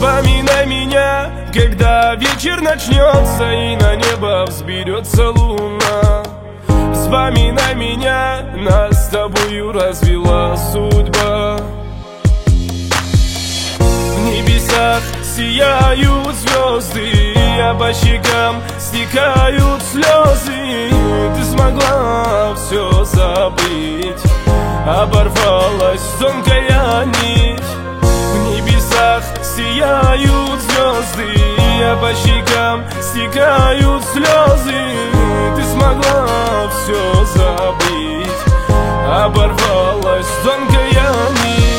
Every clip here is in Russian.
Вспоминай меня, когда вечер начнется и на небо взберется луна. Вспоминай меня, нас с тобою развела судьба. В небесах сияют звезды, а по щекам стекают слезы. Ты смогла все забыть, оборвалась тонкая нить. В небесах сияют звезды, а по щекам стекают слезы. Ты смогла все забыть, оборвалась тонкая нить.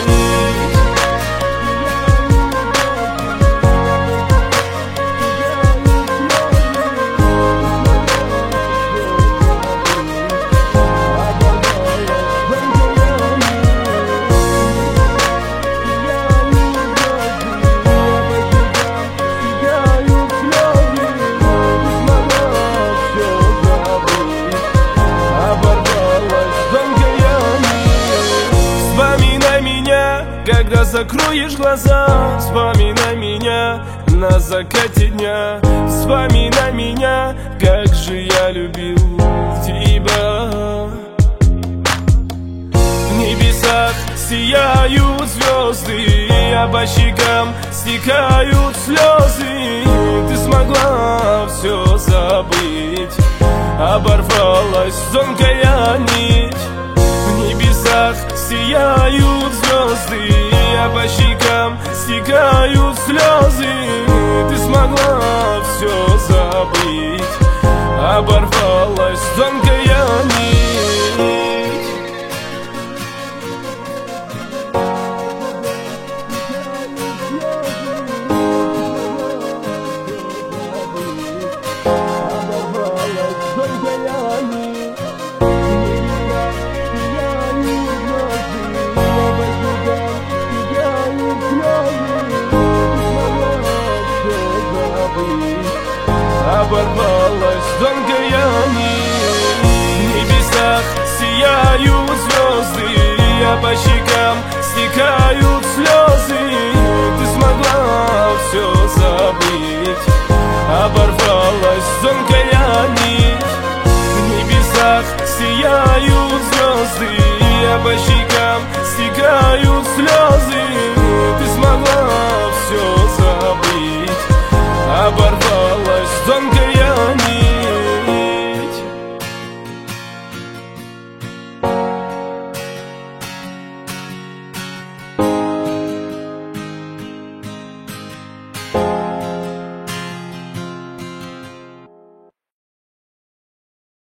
Когда закроешь глаза, вспоминай меня на закате дня. Вспоминай меня, как же я любил тебя. В небесах сияют звезды, а по щекам стекают слезы. Ты смогла все забыть, оборвалась тонкая нить. В небесах сияют звезды, а по щекам стекают слезы. Ты смогла все забыть, оборвалась тонкая нить. Оборвалась тонкая нить. В небесах сияют звезды, а по щекам